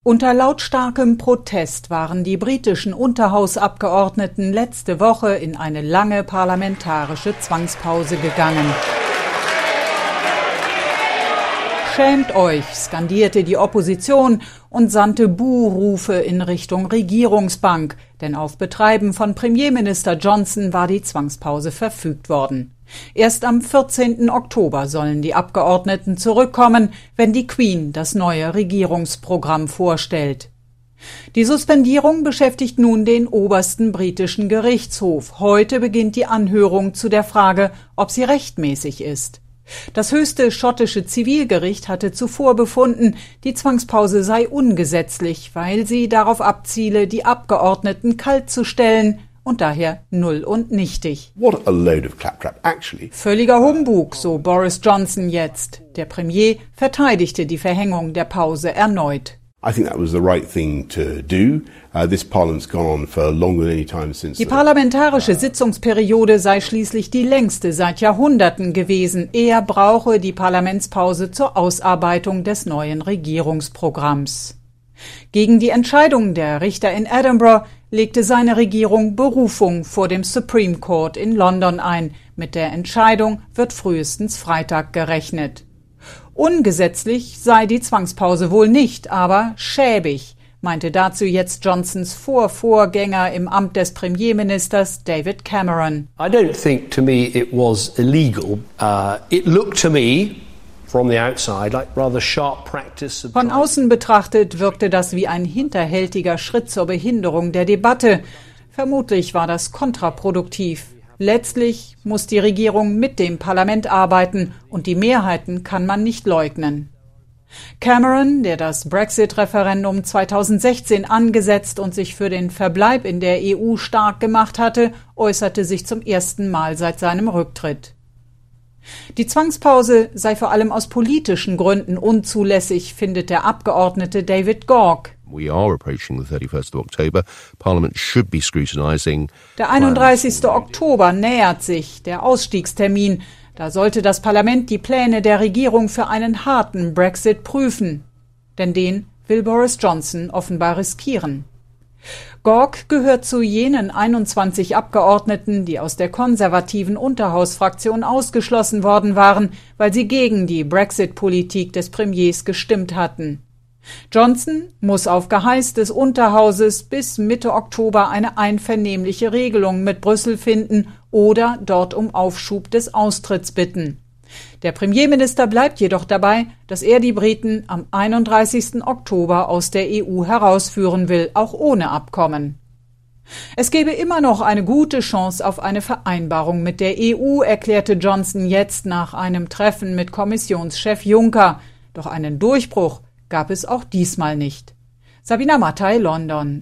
Unter lautstarkem Protest waren die britischen Unterhausabgeordneten letzte Woche in eine lange parlamentarische Zwangspause gegangen. Schämt euch, skandierte die Opposition und sandte Buhrufe in Richtung Regierungsbank, denn auf Betreiben von Premierminister Johnson war die Zwangspause verfügt worden. Erst am 14. Oktober sollen die Abgeordneten zurückkommen, wenn die Queen das neue Regierungsprogramm vorstellt. Die Suspendierung beschäftigt nun den obersten britischen Gerichtshof. Heute beginnt die Anhörung zu der Frage, ob sie rechtmäßig ist. Das höchste schottische Zivilgericht hatte zuvor befunden, die Zwangspause sei ungesetzlich, weil sie darauf abziele, die Abgeordneten kalt zu stellen und daher null und nichtig. What a load of claptrap, actually. Völliger Humbug, so Boris Johnson jetzt. Der Premier verteidigte die Verhängung der Pause erneut. I think that was the right thing to do. This Parliament's gone on for longer than any time since. Die parlamentarische Sitzungsperiode sei schließlich die längste seit Jahrhunderten gewesen. Er brauche die Parlamentspause zur Ausarbeitung des neuen Regierungsprogramms. Gegen die Entscheidung der Richter in Edinburgh legte seine Regierung Berufung vor dem Supreme Court in London ein. Mit der Entscheidung wird frühestens Freitag gerechnet. Ungesetzlich sei die Zwangspause wohl nicht, aber schäbig, meinte dazu jetzt Johnsons Vorgänger im Amt des Premierministers David Cameron. I don't think to me it was illegal. It looked to me from the outside like rather sharp practice of Von außen betrachtet wirkte das wie ein hinterhältiger Schritt zur Behinderung der Debatte. Vermutlich war das kontraproduktiv. Letztlich muss die Regierung mit dem Parlament arbeiten und die Mehrheiten kann man nicht leugnen. Cameron, der das Brexit-Referendum 2016 angesetzt und sich für den Verbleib in der EU stark gemacht hatte, äußerte sich zum ersten Mal seit seinem Rücktritt. Die Zwangspause sei vor allem aus politischen Gründen unzulässig, findet der Abgeordnete David Gauke. We are approaching the 31st of October. Parliament should be scrutinising. Der 31. Oktober nähert sich, der Ausstiegstermin. Da sollte das Parlament die Pläne der Regierung für einen harten Brexit prüfen. Denn den will Boris Johnson offenbar riskieren. Gauke gehört zu jenen 21 Abgeordneten, die aus der konservativen Unterhausfraktion ausgeschlossen worden waren, weil sie gegen die Brexit-Politik des Premiers gestimmt hatten. Johnson muss auf Geheiß des Unterhauses bis Mitte Oktober eine einvernehmliche Regelung mit Brüssel finden oder dort um Aufschub des Austritts bitten. Der Premierminister bleibt jedoch dabei, dass er die Briten am 31. Oktober aus der EU herausführen will, auch ohne Abkommen. Es gebe immer noch eine gute Chance auf eine Vereinbarung mit der EU, erklärte Johnson jetzt nach einem Treffen mit Kommissionschef Juncker. Doch einen Durchbruch gab es auch diesmal nicht. Sabina Mattei, London.